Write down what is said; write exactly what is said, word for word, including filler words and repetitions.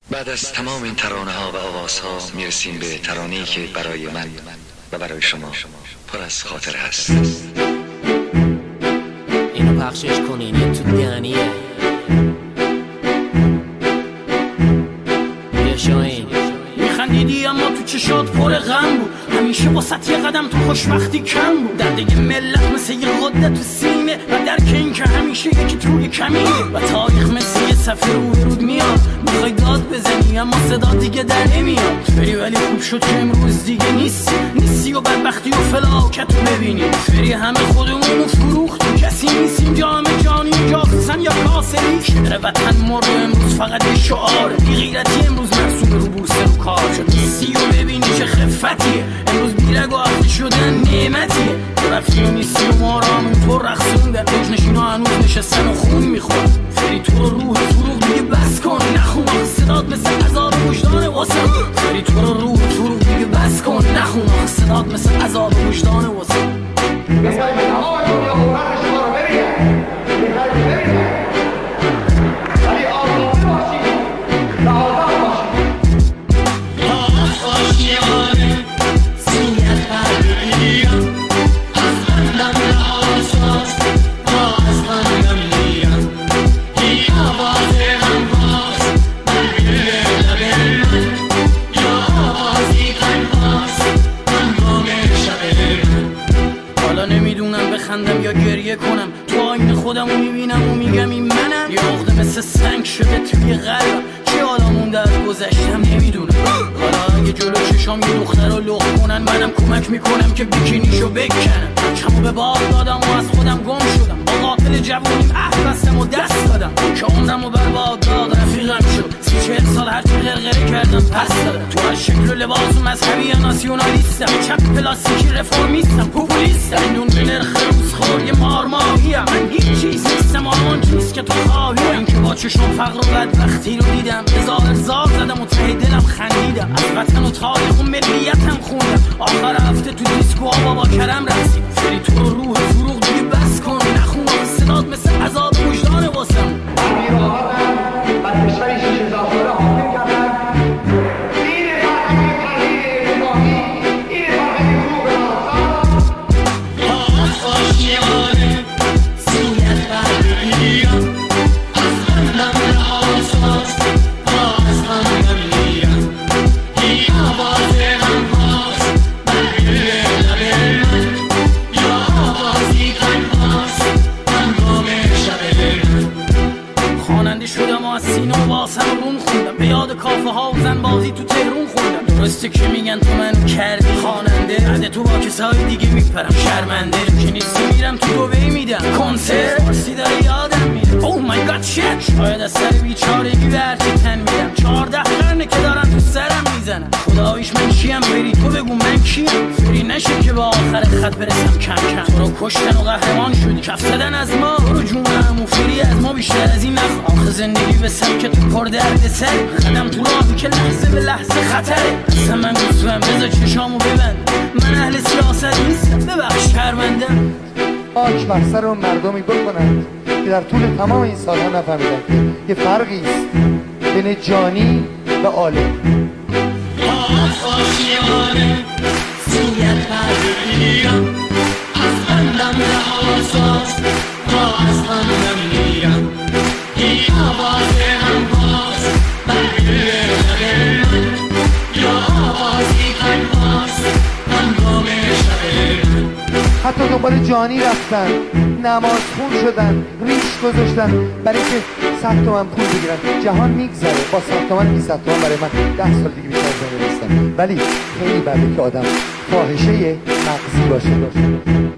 بعد از تمام این ترانه ها و آواز ها میرسیم به ترانه‌ای که برای من و برای شما پر از خاطر هست. اینو پخشش کنین، این تو دهنیه. بیا شاین. میخندیدی اما تو چشات پر غم بود، همیشه واسط یه قدم تو خوشبختی کم بود. درد یه ملت مثل یه غده تو سینه و درک این که همیشه یکی توی کمیه و تاریخ مثل یه صفحه رو رود میاد. میخوای داد بزنی اما صدا دیگه در نمیاد. فری ولی خوب شد که امروز دیگه نیستی نیستی و بدبختی و فلاکت رو ببینی. فری همه خودمونو فروختیم، کسی نیستیم جام جانی جاسوسن یا کاسری. شعر وطن مرد امروز فقط یه شعاره، بی غیرتی امروز مرسوم رو بورس رو کار شد. نیستی و ببینی چه خفتیه، امروز بیرگ و عقلی شدن نعمتیه. تو رفتی و نیستی و ما را همونطور رقصوندن، روش نشینا هنوز نشستن و خون میخورن. فری تو رو روح فروغ دیگه بس کن، نخون آخه صدات مثل عذاب وجدان واسم. فری تو رو روح فروغ دیگه بس کن، نخون آخه صدات مثل عذاب وجدان واسم. بخندم یا گریه کنم، تو آینه خودمو میبینم و میگم این منم. یه عقده مثل سنگ شده توی قلبم، چی حالا مونده از گذشتم نمیدونم. حالا اگه جلو چشام یه دختر رو لخ کنن، منم کمک میکنم که بیکینیشو بکنم. چمو به باد دادم و از خودم گم شدم، با قاتل جوونیم عهد بستم و دست دادم که عمرمو برباد داد رفیقم شد. سی چهل سال هرچی غرغره کردم پس دادم. تو از شکل و لباس و مذهبی یا ناسیونالیستم، چپ پلاستیکی رفرمیستم پوپولیستم. نون به نرخ روزخور یه مارماهیم، من هیچ چیز نیستم آن چیز که تو خواهی. اینکه با چشم فقر و بدبختی رو دیدم، هزار زار زدم و ته دلم خندیدم. از وطن و تاریخ و ملیتم خوندم، آخر هفته تو دیسکوها با با کرم رسید. فری تو رو روح فروغ دیگه بس کن، نخون صدات مثل عذاب وجدان واسم. کافه ها و زن بازی تو تهرون خوندم. درسته که میگن تو منو کردی خواننده، بعد تو با کسای دیگه میپرم شرمنده. که نیستی میرم تو دوبی میدم کنسرت، فارسی داره یادم میره. او مای گاد شت، شاید از سر بیچارگی به هرچی تن میدم. چهارده قرنه که دارن تو سرم میزنن، خداییش من چیم؟ فری تو بگو من کیم؟ فری نشه که با آخر خط برسم کم کم. تو رو کشتن و قهرمان شدی، کف زدن از ما. تو رو جونم و فری از ما بیشتر از این نخوا. آخه زندگی به سمک تو پر درد سر، قدم تو راهی که لحظه به لحظه خطره. اصلا من گوزم بذار چشامو ببند، من اهل سیاست نیستم ببخش شرمندم. خاک بر سر اون مردمی بکنند که در طول تمام این سالها نفهمیدن یه فرقی است بین جانی و عالم. حتی دنبال جانی رفتن، نماز خون شدن، ریش گذاشتن برای که صد تومن پول بگیرن. جهان میگذره، با صد تومن بیست تومن برای من ده سال دیگه بیشتر زنده نیستم. ولی خیلی بده که آدم فاحشه مغزی باشه.